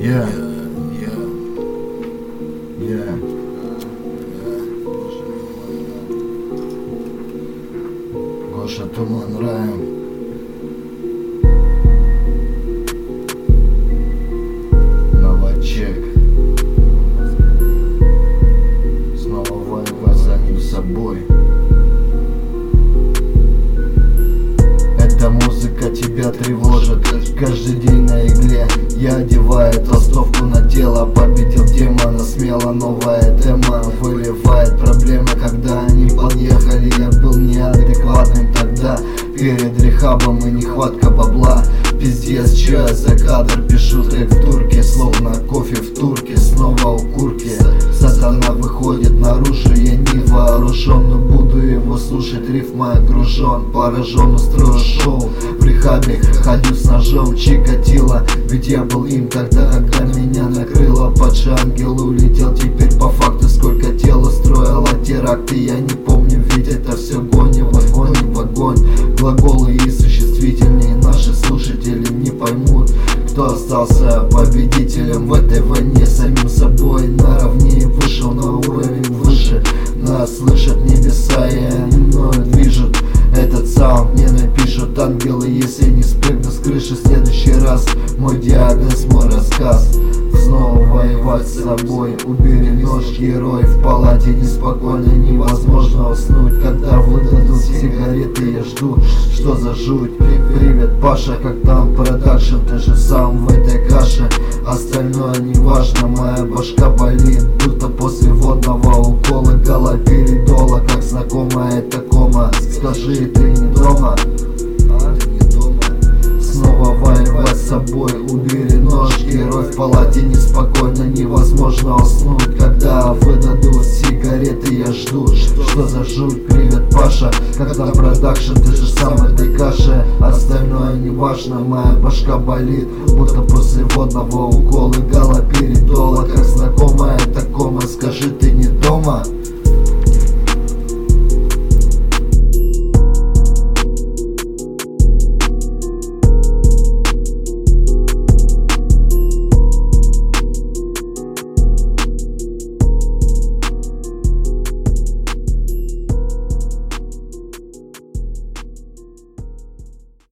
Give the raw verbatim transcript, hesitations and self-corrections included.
Yeah, yeah, yeah. Гоша Туман Раем. Новачек. Снова воевать самим собой. Эта музыка тебя тревожит каждый день на игле. Я одеваю толстовку на тело. Победил демона смело, новая тема выливает проблемы, когда они подъехали. Я был неадекватным тогда перед рехабом и нехватка бабла. Пиздец, чё я за кадр пишу трек в турке, словно кофе в турке, снова у курки. Сатана выходит наружу, я не вооружен, но буду его слушать, рифма окружен. Поражен, устрою шоу в рехабе, ходил с ножом Чикатило. Ведь я был им тогда, когда меня накрыло. Падший ангел улетел, теперь по факту сколько тел устроило теракты. Я не помню, ведь это все гони в огонь, в огонь. Глаголы и существительные наши слушатели не поймут, кто остался победителем в этой войне. Самим собой наравне вышел на уровень выше. Нас слышат небеса, и они мною движут. Этот саунд мне напишут ангелы, если не спрыгну с крыши в следующий раз. Мой диагноз, мой рассказ. Снова воевать с собой. Убери нож, герой. В палате неспокойно, невозможно уснуть. Когда выдадут сигареты, я жду. Что за жуть? Привет, Паша, как там продакшн? Ты же сам в этой каше. Остальное не важно, моя башка болит, будто после водного укола. Галоперидола, как знакомая эта кома. Скажи, ты не дома? А, ты не дома. Снова воевать с собой. Убери нож, герой. В палате неспокойно, невозможно уснуть. Когда выдадут сигареты, я жду. Что за жуть? Привет, Паша, как там продакшн? Ты же сам в этой каше. Остальное не важно, моя башка болит, будто после водного укола. Галоперидола, как знакомая эта кома. Скажи, ты не дома?